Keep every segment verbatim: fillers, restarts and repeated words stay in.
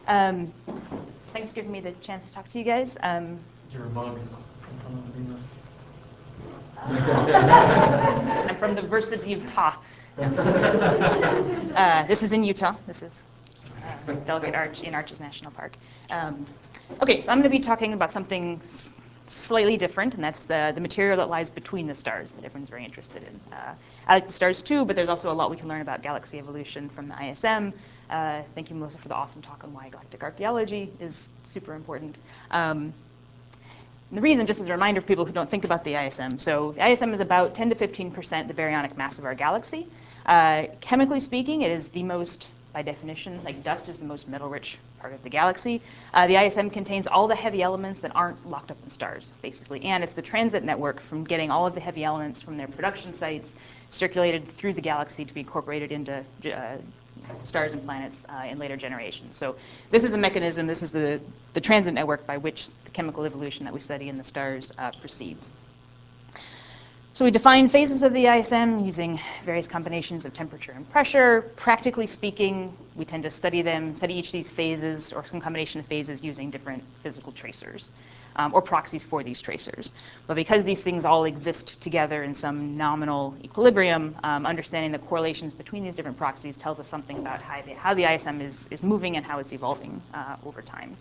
Um, thanks for giving me the chance to talk to you guys. Um, Your mug is from I'm from the University of Utah. Uh, this is in Utah. This is uh, Delicate Arch in Arches National Park. Um, okay, so I'm going to be talking about something s- slightly different, and that's the, the material that lies between the stars that everyone's very interested in. Uh, I like the stars too, but there's also a lot we can learn about galaxy evolution from the I S M. Uh, thank you, Melissa, for the awesome talk on why galactic archaeology is super important. Um, And the reason, just as a reminder for people who don't think about the I S M, so the I S M is about ten to fifteen percent the baryonic mass of our galaxy. Uh, chemically speaking, it is the most, by definition, like dust is the most metal-rich part of the galaxy. Uh, the I S M contains all the heavy elements that aren't locked up in stars, basically, and it's the transit network from getting all of the heavy elements from their production sites circulated through the galaxy to be incorporated into uh, stars and planets uh, in later generations. So this is the mechanism, this is the, the transit network by which the chemical evolution that we study in the stars uh, proceeds. So we define phases of the I S M using various combinations of temperature and pressure. Practically speaking, we tend to study them, study each of these phases or some combination of phases using different physical tracers um, or proxies for these tracers. But because these things all exist together in some nominal equilibrium, um, understanding the correlations between these different proxies tells us something about how the, how the I S M is, is moving and how it's evolving uh, over time.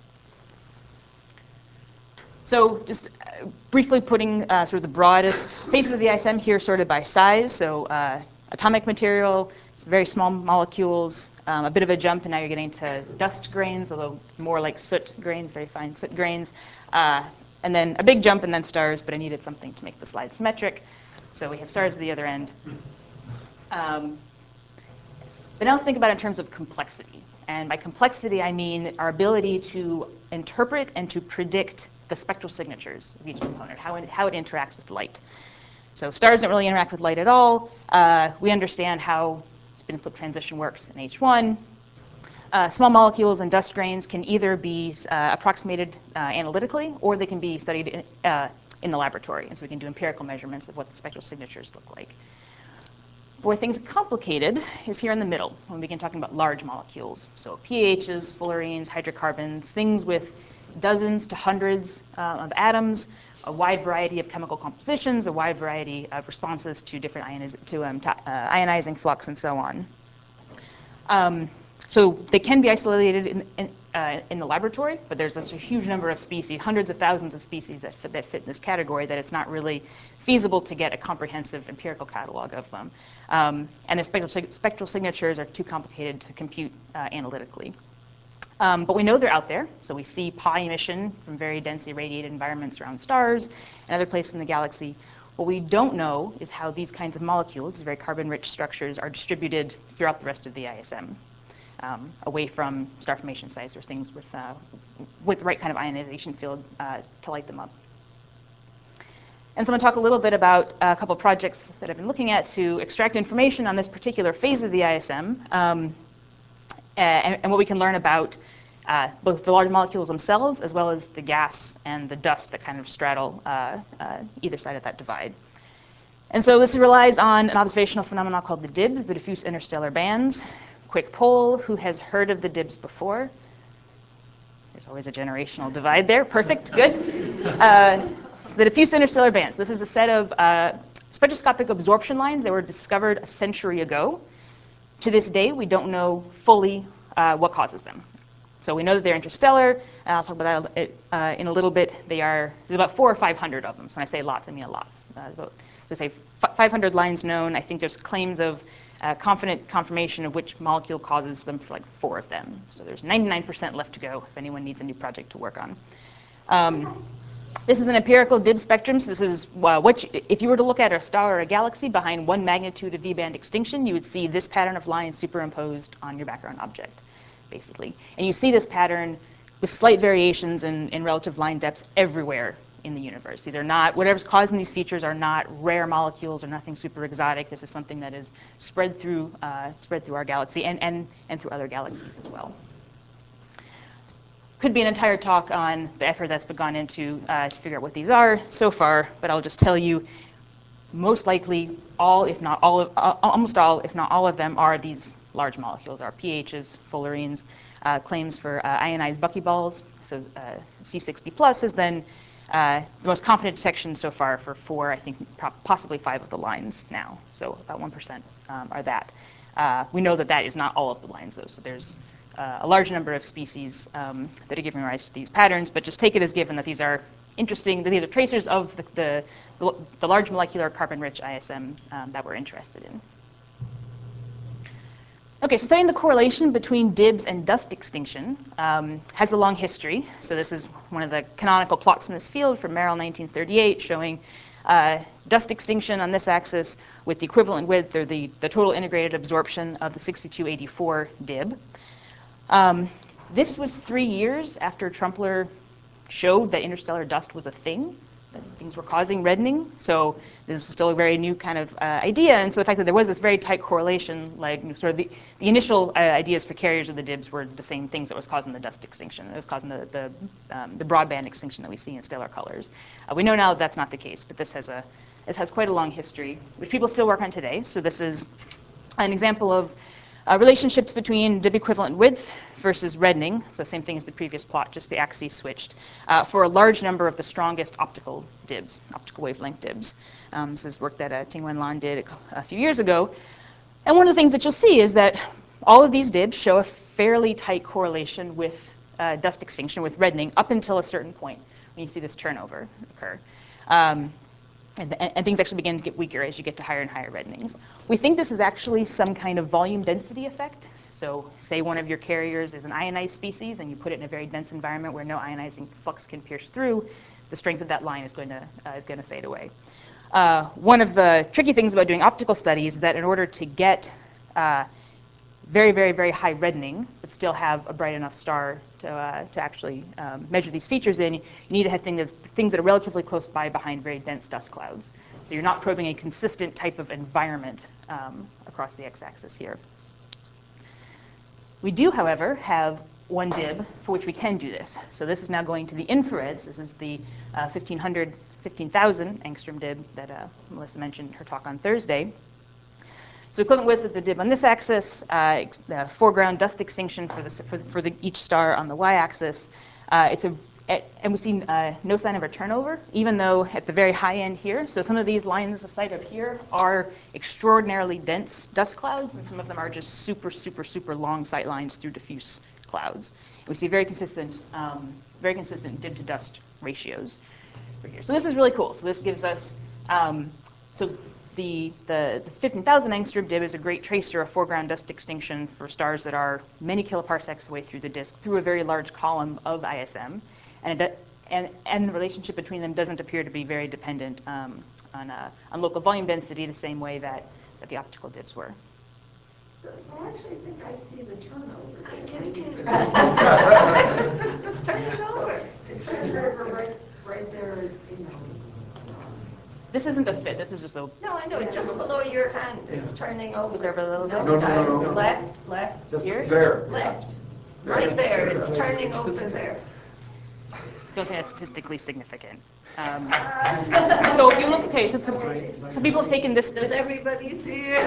So just uh, briefly putting uh, sort of the broadest phases of the I S M here sorted by size. So uh, atomic material, very small molecules, um, a bit of a jump, and now you're getting to dust grains, although more like soot grains, very fine soot grains. Uh, and then a big jump and then stars, but I needed something to make the slide symmetric. So we have stars at the other end. Um, but now think about it in terms of complexity. And by complexity, I mean our ability to interpret and to predict the spectral signatures of each component, how it, how it interacts with light. So stars don't really interact with light at all. Uh, we understand how spin flip transition works in H one. Uh, small molecules and dust grains can either be uh, approximated uh, analytically, or they can be studied in, uh, in the laboratory. And so we can do empirical measurements of what the spectral signatures look like. Where things are complicated is here in the middle, when we begin talking about large molecules. So pHs, fullerenes, hydrocarbons, things with dozens to hundreds uh, of atoms, a wide variety of chemical compositions, a wide variety of responses to different ioniz to, um, to, uh, ionizing flux, and so on. Um, so they can be isolated in, in, uh, in the laboratory, but there's such a huge number of species, hundreds of thousands of species that fit, that fit in this category, that it's not really feasible to get a comprehensive empirical catalog of them. Um, and the spectral, spectral signatures are too complicated to compute uh, analytically. Um, but we know they're out there, so we see pi emission from very densely radiated environments around stars and other places in the galaxy. What we don't know is how these kinds of molecules, these very carbon-rich structures, are distributed throughout the rest of the I S M, um, away from star formation sites or things with, uh, with the right kind of ionization field uh, to light them up. And so I'm going to talk a little bit about a couple of projects that I've been looking at to extract information on this particular phase of the I S M, um, and, and what we can learn about uh, both the large molecules themselves, as well as the gas and the dust that kind of straddle uh, uh, either side of that divide. And so this relies on an observational phenomenon called the D I B S, the diffuse interstellar bands. Quick poll, who has heard of the D I B S before? There's always a generational divide there. Perfect, good. Uh, so the diffuse interstellar bands. This is a set of uh, spectroscopic absorption lines that were discovered a century ago. To this day, we don't know fully uh, what causes them. So we know that they're interstellar, and I'll talk about that uh, in a little bit. They are, there's about four or five hundred of them. So when I say lots, I mean a lot. Uh, about, so say five hundred lines known. I think there's claims of uh, confident confirmation of which molecule causes them for like four of them. So there's ninety-nine percent left to go if anyone needs a new project to work on. Um, This is an empirical D I B S spectrum. So this is uh, what you, if you were to look at a star or a galaxy behind one magnitude of V-band extinction, you would see this pattern of lines superimposed on your background object, basically. And you see this pattern with slight variations in, in relative line depths everywhere in the universe. These are not, whatever's causing these features are not rare molecules or nothing super exotic. This is something that is spread through, uh, spread through our galaxy and, and, and through other galaxies as well. Could be an entire talk on the effort that's been gone into uh, to figure out what these are so far, but I'll just tell you, most likely all, if not all, of, uh, almost all, if not all of them, are these large molecules are pHs, fullerenes, uh, claims for uh, ionized buckyballs. So uh, C sixty plus has been uh, the most confident detection so far for four, I think possibly five of the lines now. So about one percent um, are that. Uh, we know that that is not all of the lines, though. So there's uh, a large number of species um, that are giving rise to these patterns, but just take it as given that these are interesting, that these are tracers of the, the, the, the large molecular carbon-rich I S M um, that we're interested in. Okay, so studying the correlation between D I Bs and dust extinction um, has a long history. So this is one of the canonical plots in this field from Merrill nineteen thirty-eight, showing uh, dust extinction on this axis with the equivalent width, or the, the total integrated absorption of the sixty-two eighty-four D I B. Um, this was three years after Trumpler showed that interstellar dust was a thing, that things were causing reddening. So this was still a very new kind of uh, idea. And so the fact that there was this very tight correlation, like sort of the, the initial uh, ideas for carriers of the D I Bs were the same things that was causing the dust extinction. It was causing the, the, um, the broadband extinction that we see in stellar colors. Uh, we know now that that's not the case, but this has, a, this has quite a long history, which people still work on today. So this is an example of Uh, relationships between D I B equivalent width versus reddening, so same thing as the previous plot, just the axes switched, uh, for a large number of the strongest optical D I Bs, optical wavelength D I Bs. Um, this is work that uh, Ting-Wen Lan did a, a few years ago. And one of the things that you'll see is that all of these D I Bs show a fairly tight correlation with uh, dust extinction, with reddening, up until a certain point when you see this turnover occur. Um, And, and things actually begin to get weaker as you get to higher and higher reddenings. We think this is actually some kind of volume density effect. So say one of your carriers is an ionized species and you put it in a very dense environment where no ionizing flux can pierce through, the strength of that line is going to, uh, is going to fade away. Uh, one of the tricky things about doing optical studies is that in order to get uh, very, very, very high reddening, but still have a bright enough star to, uh, to actually um, measure these features in, you need to have things, things that are relatively close by behind very dense dust clouds. So you're not probing a consistent type of environment um, across the x-axis here. We do, however, have one D I B for which we can do this. So this is now going to the infrareds. This is the uh, fifteen hundred, fifteen thousand angstrom D I B that uh, Melissa mentioned in her talk on Thursday. So equivalent width of the D I B on this axis, uh, the foreground dust extinction for, the, for, for the, each star on the y-axis. Uh, it's a, and we've seen uh, no sign of a turnover, even though at the very high end here, so some of these lines of sight up here are extraordinarily dense dust clouds, and some of them are just super, super, super long sight lines through diffuse clouds. And we see very consistent, um, very consistent D I B to dust ratios over here. So this is really cool. So this gives us, um, so The, the, the fifteen thousand angstrom D I B is a great tracer of foreground dust extinction for stars that are many kiloparsecs away through the disk, through a very large column of I S M. And, it, and, and the relationship between them doesn't appear to be very dependent um, on, uh, on local volume density the same way that, that the optical D I Bs were. So, so I actually think I see the turnover. I do too. It's turning over. It's turning over right, right there, you know. This isn't a fit, this is just a... No, I know, just below your hand, it's turning over. Move over a little bit. No, no, no, no, no. Left, left, Just Here? there. left. There. Right there, it's That's- turning over there. Don't think that's statistically significant. Um, so if you look, okay, so, so, so people have taken this... Does everybody see it?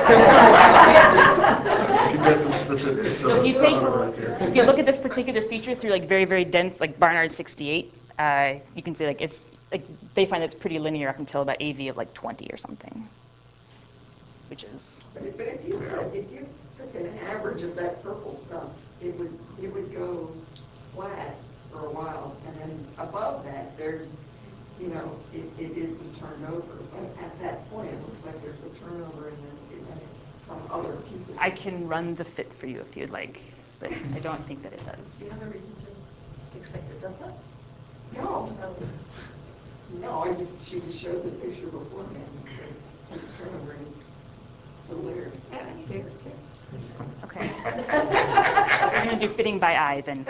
You get some statistics. So if you some take, numbers here. if you look at this particular feature through like very, very dense, like Barnard sixty-eight, uh, you can see like it's, like they find it's pretty linear up until about A V of like twenty or something, which is... But if, but if you could, if you took an average of that purple stuff, it would, it would go flat for a while, and then above that, there's, you know, it, it is the turnover. But at that point, it looks like there's a turnover in the, in some other piece of it. I can run the fit for you if you'd like, but I don't think that it does. Do you have a reason to expect it does that? No, no, no, I just, she just showed the picture beforehand and said, it's turnover, and it's still there. Yeah, I see it too. Okay. We're going to do fitting by eye then.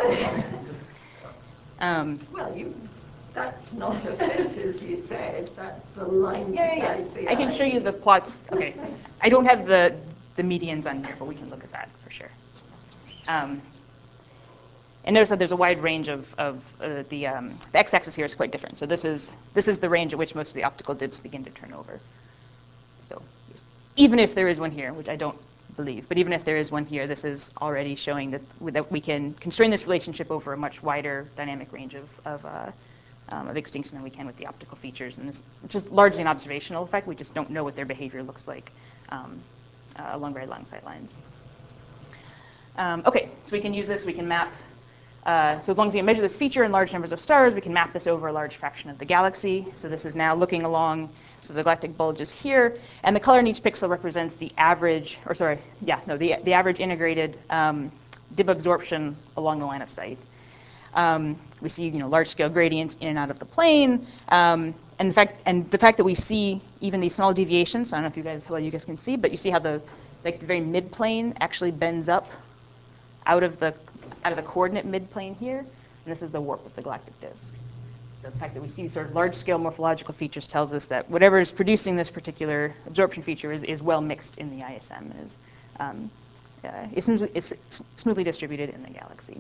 Um, Well, you, that's not a fit, as you said, that's the line to yeah, yeah, guide yeah. the I can eye. show you the plots. Okay. I don't have the, the medians on here, but we can look at that for sure. Um, and notice that there's a wide range of, of uh, the, um, the x-axis here is quite different. So this is, this is the range at which most of the optical D I Bs begin to turn over. So even if there is one here, which I don't believe. But even if there is one here, this is already showing that, that we can constrain this relationship over a much wider dynamic range of, of, uh, um, of extinction than we can with the optical features. And this is just largely an observational effect. We just don't know what their behavior looks like um, uh, along very long sight lines. Um, OK, so we can use this. We can map. Uh, so as long as we measure this feature in large numbers of stars, we can map this over a large fraction of the galaxy. So this is now looking along, so the galactic bulge is here, and the color in each pixel represents the average, or sorry, yeah, no, the, the average integrated um, dib absorption along the line of sight. Um, we see, you know, large-scale gradients in and out of the plane, um, and the fact and the fact that we see even these small deviations. So I don't know if you guys, how well you guys can see, but you see how the like the very mid-plane actually bends up out of the out of the coordinate midplane here, and this is the warp of the galactic disk. So the fact that we see sort of large-scale morphological features tells us that whatever is producing this particular absorption feature is, is well mixed in the I S M and is, um, uh, is, smoothly, is smoothly distributed in the galaxy.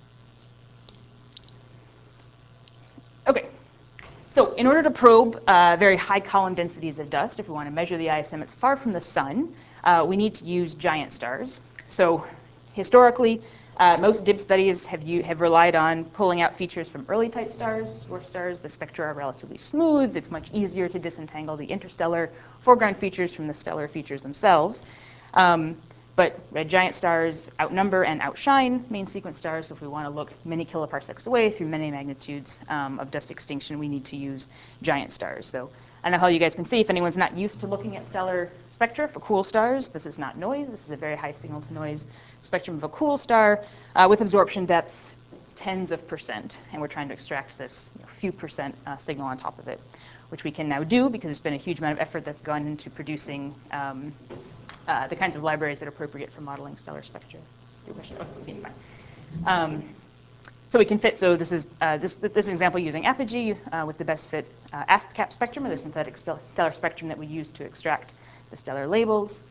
Okay, so in order to probe uh, very high column densities of dust, if we want to measure the I S M, it's far from the sun, uh, we need to use giant stars. So historically, uh, most D I B studies have, u have relied on pulling out features from early type stars, dwarf stars. The spectra are relatively smooth. It's much easier to disentangle the interstellar foreground features from the stellar features themselves. Um, but red giant stars outnumber and outshine main sequence stars. So if we want to look many kiloparsecs away through many magnitudes um, of dust extinction, we need to use giant stars. So I don't know how you guys can see. If anyone's not used to looking at stellar spectra for cool stars, this is not noise. This is a very high signal to noise spectrum of a cool star uh, with absorption depths tens of percent. And we're trying to extract this you know, few percent uh, signal on top of it, which we can now do because there's been a huge amount of effort that's gone into producing um, uh, the kinds of libraries that are appropriate for modeling stellar spectra. Your question? Oh, okay, fine. Um, So we can fit, so this is, uh, this, this is an example using Apogee uh, with the best fit uh, ASPCAP spectrum, or the synthetic stellar spectrum that we use to extract the stellar labels.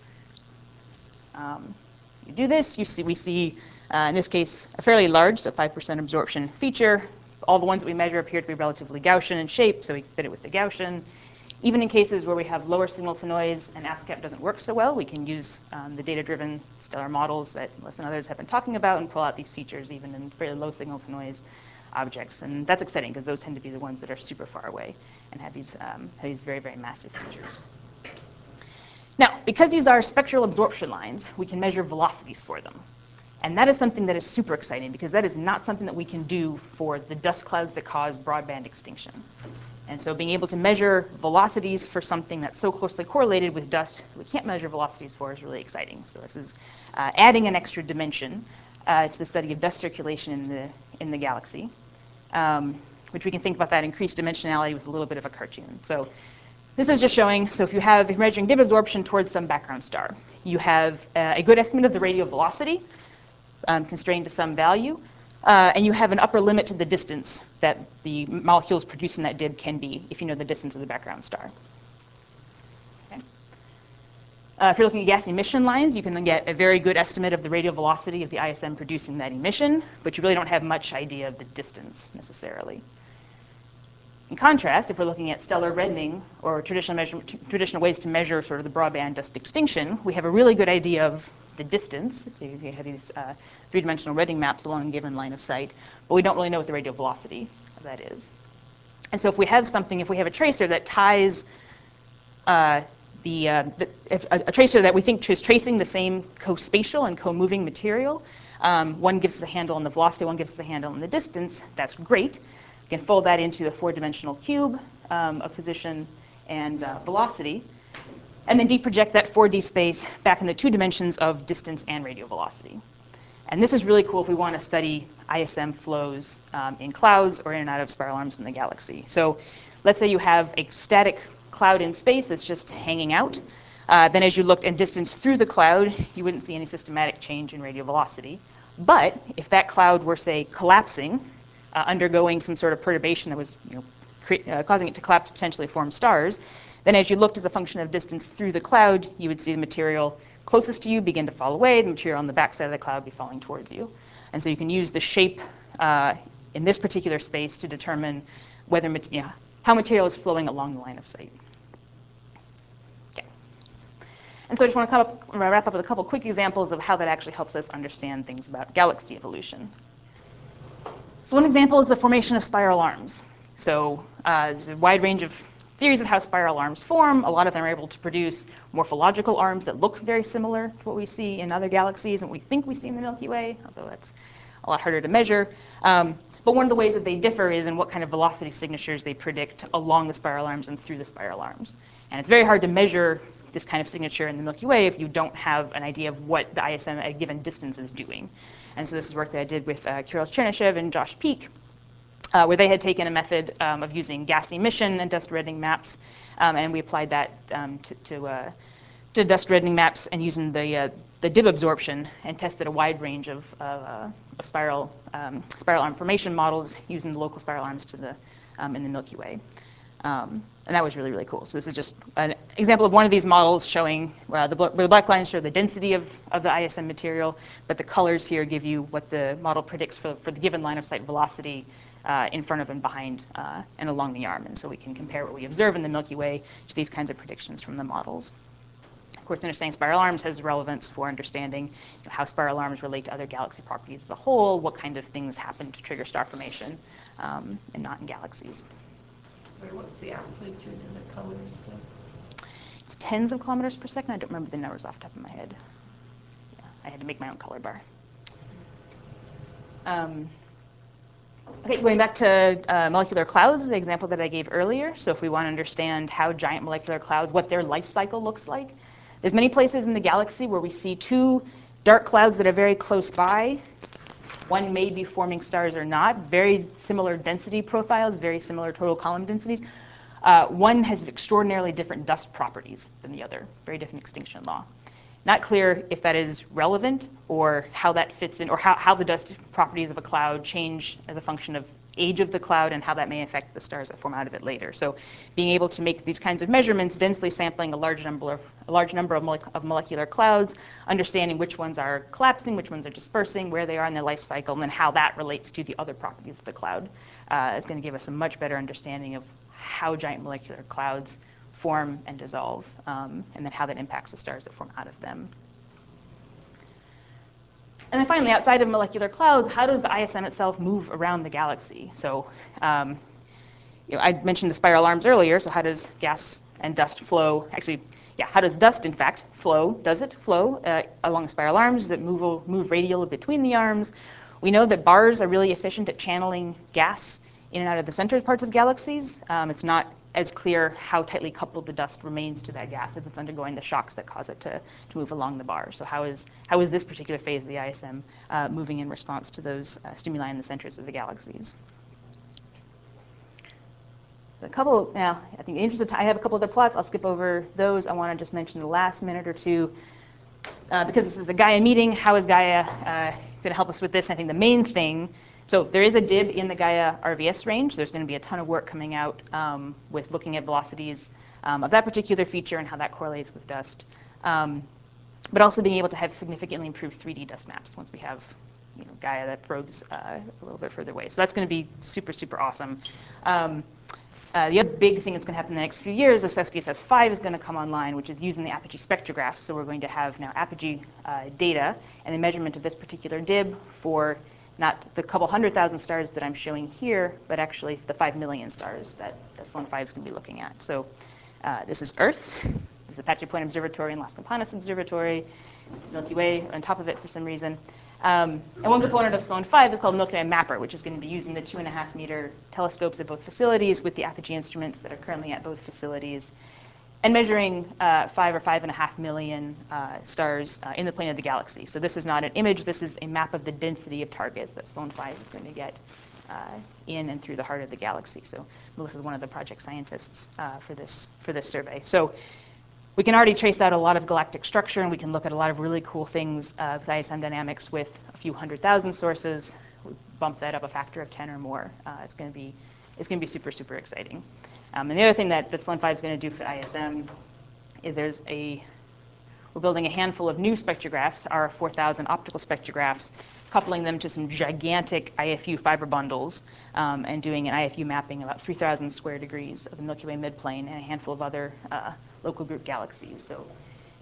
Um, you do this, you see, we see, uh, in this case, a fairly large, so five percent absorption feature. All the ones that we measure appear to be relatively Gaussian in shape, so we fit it with the Gaussian. Even in cases where we have lower signal to noise and ASCAP doesn't work so well, we can use um, the data-driven stellar models that Les and others have been talking about and pull out these features even in fairly low signal to noise objects. And that's exciting because those tend to be the ones that are super far away and have these, um, have these very, very massive features. Now, because these are spectral absorption lines, we can measure velocities for them. And that is something that is super exciting because that is not something that we can do for the dust clouds that cause broadband extinction. And so being able to measure velocities for something that's so closely correlated with dust we can't measure velocities for is really exciting. So this is uh, adding an extra dimension uh, to the study of dust circulation in the, in the galaxy, um, which we can think about that increased dimensionality with a little bit of a cartoon. So this is just showing, so if you have, if you're measuring dib absorption towards some background star, you have uh, a good estimate of the radial velocity um, constrained to some value. Uh, and you have an upper limit to the distance that the molecules producing that dib can be if you know the distance of the background star. Okay. Uh, if you're looking at gas emission lines, you can get a very good estimate of the radial velocity of the I S M producing that emission, but you really don't have much idea of the distance necessarily. In contrast, if we're looking at stellar reddening or traditional, measure, traditional ways to measure sort of the broadband dust extinction, we have a really good idea of the distance. So you have these uh, three-dimensional reddening maps along a given line of sight, but we don't really know what the radial velocity of that is. And so if we have something, if we have a tracer that ties uh, the, uh, the if a, a tracer that we think is tracing the same co-spatial and co-moving material, um, one gives us a handle on the velocity, one gives us a handle on the distance, that's great. We can fold that into a four-dimensional cube um, of position and uh, velocity, and then deproject that four D space back in the two dimensions of distance and radial velocity. And this is really cool if we want to study I S M flows um, in clouds or in and out of spiral arms in the galaxy. So let's say you have a static cloud in space that's just hanging out. Uh, then as you looked and distance through the cloud, you wouldn't see any systematic change in radial velocity. But if that cloud were, say, collapsing, uh, undergoing some sort of perturbation that was you know, Uh, causing it to collapse, potentially form stars, then as you looked as a function of distance through the cloud, you would see the material closest to you begin to fall away, the material on the backside of the cloud be falling towards you. And so you can use the shape uh, in this particular space to determine whether, you know, how material is flowing along the line of sight. Okay. And so I just want to come up, wrap up with a couple quick examples of how that actually helps us understand things about galaxy evolution. So one example is the formation of spiral arms. So uh, there's a wide range of theories of how spiral arms form. A lot of them are able to produce morphological arms that look very similar to what we see in other galaxies and what we think we see in the Milky Way, although that's a lot harder to measure. Um, but one of the ways that they differ is in what kind of velocity signatures they predict along the spiral arms and through the spiral arms. And it's very hard to measure this kind of signature in the Milky Way if you don't have an idea of what the I S M at a given distance is doing. And so this is work that I did with uh, Kirill Chernyshев and Josh Peak, uh, where they had taken a method um, of using gas emission and dust reddening maps, um, and we applied that um, to, to, uh, to dust reddening maps and using the, uh, the dib absorption and tested a wide range of, uh, of spiral, um, spiral arm formation models using the local spiral arms to the, um, in the Milky Way. Um, and that was really, really cool. So this is just an example of one of these models showing uh, the, where the black lines show the density of, of the I S M material, but the colors here give you what the model predicts for, for the given line of sight velocity uh, in front of and behind uh, and along the arm. And so we can compare what we observe in the Milky Way to these kinds of predictions from the models. Of course, understanding spiral arms has relevance for understanding you know, how spiral arms relate to other galaxy properties as a whole, what kind of things happen to trigger star formation, um, and not in galaxies. What's the amplitude and the colors stuff? It's tens of kilometers per second. I don't remember the numbers off the top of my head. Yeah, I had to make my own color bar. Um, okay, going back to uh, molecular clouds, the example that I gave earlier. So if we want to understand how giant molecular clouds, what their life cycle looks like, there's many places in the galaxy where we see two dark clouds that are very close by. One may be forming stars or not, very similar density profiles, very similar total column densities. Uh, one has extraordinarily different dust properties than the other, very different extinction law. Not clear if that is relevant or how that fits in, or how, how the dust properties of a cloud change as a function of age of the cloud and how that may affect the stars that form out of it later. So being able to make these kinds of measurements, densely sampling a large number of, a large number of, mole of molecular clouds, understanding which ones are collapsing, which ones are dispersing, where they are in their life cycle, and then how that relates to the other properties of the cloud uh, is going to give us a much better understanding of how giant molecular clouds form and dissolve, um, and then how that impacts the stars that form out of them. And then finally, outside of molecular clouds, how does the I S M itself move around the galaxy? So um, you know, I mentioned the spiral arms earlier, so how does gas and dust flow? Actually, yeah, how does dust, in fact, flow? Does it flow uh, along the spiral arms? Does it move, move radial between the arms? We know that bars are really efficient at channeling gas in and out of the center parts of galaxies. Um, it's not as clear how tightly coupled the dust remains to that gas as it's undergoing the shocks that cause it to, to move along the bar. So how is, how is this particular phase of the I S M uh, moving in response to those uh, stimuli in the centers of the galaxies? So a couple, now, I think in the interest of time, I have a couple other plots. I'll skip over those. I want to just mention the last minute or two. Uh, because this is a Gaia meeting, how is Gaia uh, going to help us with this? I think the main thing, so there is a D I B in the Gaia R V S range. There's going to be a ton of work coming out um, with looking at velocities um, of that particular feature and how that correlates with dust. Um, but also being able to have significantly improved three D dust maps once we have you know, Gaia that probes uh, a little bit further away. So that's going to be super, super awesome. Um, Uh, the other big thing that's going to happen in the next few years is S D S S five is going to come online, which is using the Apogee spectrographs. So we're going to have now Apogee uh, data and the measurement of this particular D I B for not the couple hundred thousand stars that I'm showing here, but actually the five million stars that, that Sloan five is going to be looking at. So uh, this is Earth. This is the Apache Point Observatory and Las Campanas Observatory. Milky Way on top of it for some reason. Um, and one component of Sloan five is called Milky Way Mapper, which is going to be using the two and a half meter telescopes at both facilities with the Apogee instruments that are currently at both facilities, and measuring uh, five or five and a half million uh, stars uh, in the plane of the galaxy. So this is not an image, this is a map of the density of targets that Sloan five is going to get uh, in and through the heart of the galaxy. So Melissa is one of the project scientists uh, for this for this survey. So we can already trace out a lot of galactic structure, and we can look at a lot of really cool things uh, with I S M dynamics with a few hundred thousand sources. We bump that up a factor of ten or more. Uh, it's going to be it's going to be super, super exciting. Um, and the other thing that, that Sloan five is going to do for I S M is there's a we're building a handful of new spectrographs, R F four thousand optical spectrographs, coupling them to some gigantic I F U fiber bundles, um, and doing an I F U mapping about three thousand square degrees of the Milky Way midplane and a handful of other uh, local group galaxies. So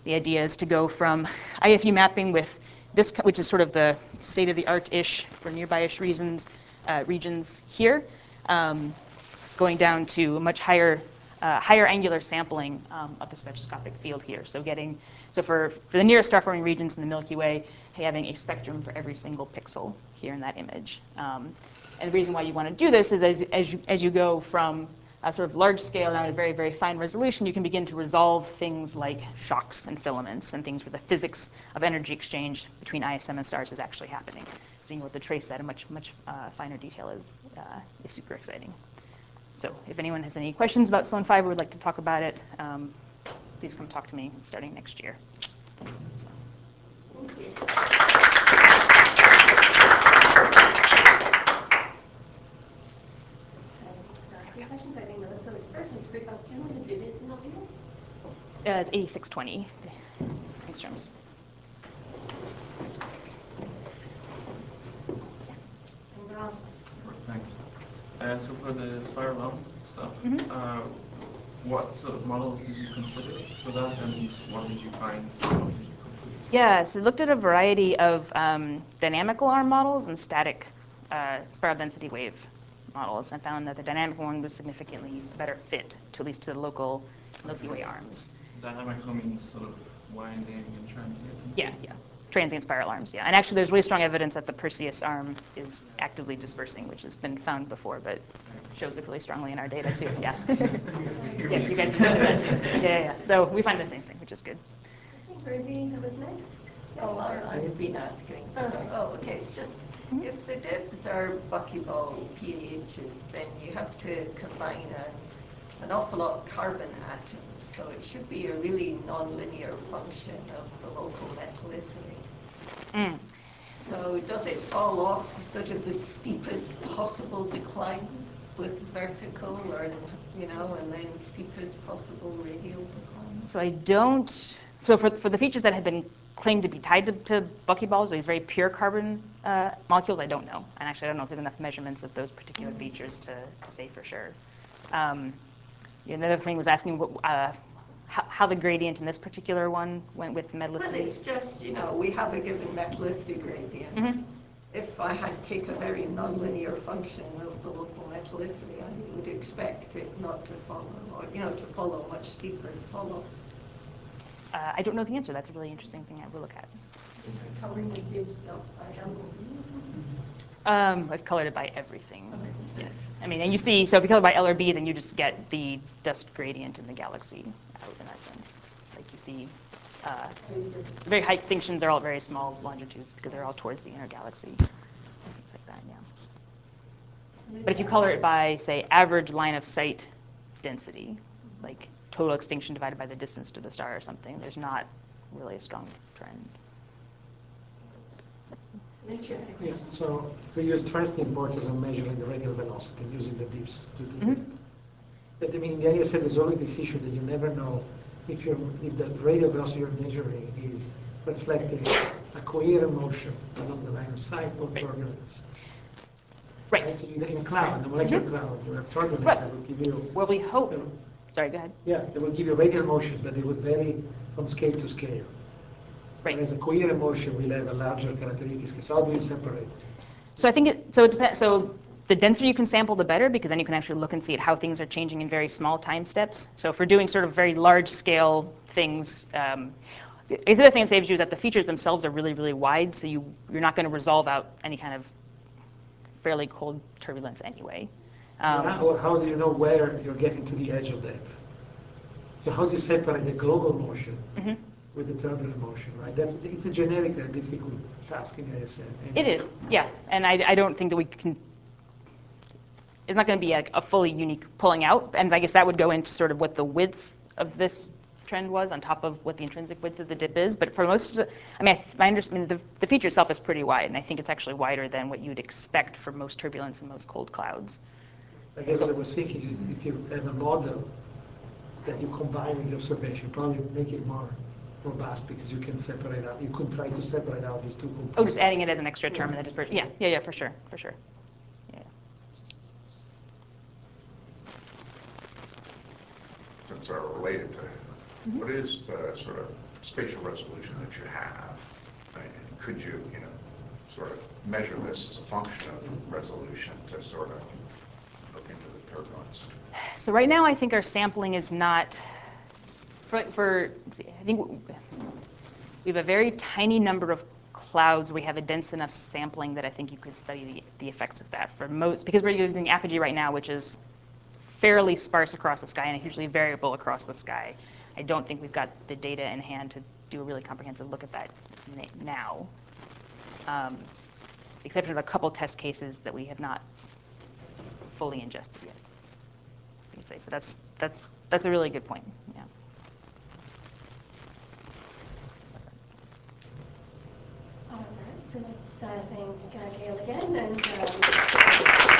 the idea is to go from I F U mapping with this, which is sort of the state-of-the-art-ish for nearby-ish regions, uh, regions here, um, going down to a much higher, uh, higher angular sampling um, of the spectroscopic field here. So getting, so for, for the nearest star-forming regions in the Milky Way, having a spectrum for every single pixel here in that image. Um, and the reason why you want to do this is as, as, you, as you go from a sort of large scale down to very, very fine resolution, you can begin to resolve things like shocks and filaments and things where the physics of energy exchange between I S M and stars is actually happening. So being able to trace that in much, much uh, finer detail is, uh, is super exciting. So if anyone has any questions about Sloan five or would like to talk about it, um, please come talk to me starting next year. So. Three questions. I think Melissa was first. Is free cost general the dib is in all these? Uh, it's eighty-six twenty angstroms. And Rob. Thanks. Uh, so for the spiral arm stuff, Mm-hmm. uh, what sort of models did you consider for that, and what did you find? What did you conclude? Yeah, so we looked at a variety of um, dynamical arm models and static uh, spiral density wave models, and found that the dynamic one was significantly better fit to at least to the local Milky Way arms. Dynamical means sort of winding and transient. Yeah, yeah. Transient spiral arms, yeah. And actually there's really strong evidence that the Perseus arm is actively dispersing, which has been found before, but shows it really strongly in our data too, yeah. Yeah, you guys know that too. Yeah, yeah, yeah. So we find the same thing, which is good. I think Rosie, who was next? Oh, I, I've been asking. Oh, Oh, okay. It's just Mhm. if the dibs are buckyball P A Hs, then you have to combine an, an awful lot of carbon atoms. So it should be a really nonlinear function of the local metallicity. Mm. So does it fall off sort of the steepest possible decline with vertical, or you know, and then steepest possible radial decline? So I don't, so for, for the features that have been claimed to be tied to, to buckyballs, these very pure carbon uh, molecules, I don't know. And actually I don't know if there's enough measurements of those particular features to, to say for sure. Um, yeah, another thing was asking what, uh, how, how the gradient in this particular one went with metallicity. Well, it's just, you know, we have a given metallicity gradient. Mm-hmm. If I had to take a very nonlinear function of the local metallicity, I would expect it not to follow, or, you know, to follow much steeper fall-offs. Uh, I don't know the answer. That's a really interesting thing I will look at. Coloring the dib stuff by L O B or something? Um, I've colored it by everything. Yes. I mean, and you see, so if you color by L or B, then you just get the dust gradient in the galaxy out in that sense. Like you see, uh, very high extinctions are all very small longitudes because they're all towards the inner galaxy. Things like that, yeah. But if you color it by, say, average line of sight density, like total extinction divided by the distance to the star or something, there's not really a strong trend. Next year. Yes, so, so you stress the importance of measuring the radial velocity using the dips to do Mhm. that. But I mean, in the I S A, there's always this issue that you never know if you're, if the radial velocity you're measuring is reflecting a coherent motion along the line of sight or turbulence. Right. So you- in cloud, the molecular Mhm. cloud, you have turbulence Right. that will give you, Well, we hope. Sorry, go ahead. yeah, they will give you radial motions, but they would vary from scale to scale. Right. Whereas a coherent motion will have a larger characteristics. So how do you separate? So I think it, so it depends, so the denser you can sample, the better, because then you can actually look and see at how things are changing in very small time steps. So if we're doing sort of very large scale things, um, the other thing it saves you is that the features themselves are really, really wide, so you, you're not going to resolve out any kind of fairly cold turbulence anyway. Um, how, or how do you know where you're getting to the edge of that? So how do you separate the global motion mhm. with the turbulent motion, right? That's, it's a generic, uh, difficult task in A S M. It is, yeah, and I, I don't think that we can, it's not going to be a, a fully unique pulling out, and I guess that would go into sort of what the width of this trend was on top of what the intrinsic width of the dip is. But for most, I mean, I, my understanding, the, the feature itself is pretty wide, and I think it's actually wider than what you'd expect for most turbulence and most cold clouds. I guess what I was thinking is if you have a model that you combine with the observation, probably make it more robust because you can separate out, you could try to separate out these two components. Oh, just adding it as an extra term in the dispersion. Yeah, yeah, yeah, for sure, for sure. Yeah. Since are related to, what is the sort of spatial resolution that you have, right? And could you, you know, sort of measure this as a function of resolution to sort of look into the turbulence? So right now, I think our sampling is not, for, for let's see, I think we have a very tiny number of clouds. We have a dense enough sampling that I think you could study the, the effects of that for most, because we're using apogee right now, which is fairly sparse across the sky and hugely variable across the sky. I don't think we've got the data in hand to do a really comprehensive look at that now, um, except for a couple test cases that we have not fully ingested yet. I'd say, but that's that's that's a really good point. Yeah. All right, so let's uh, thank uh, Gail again, and. Um,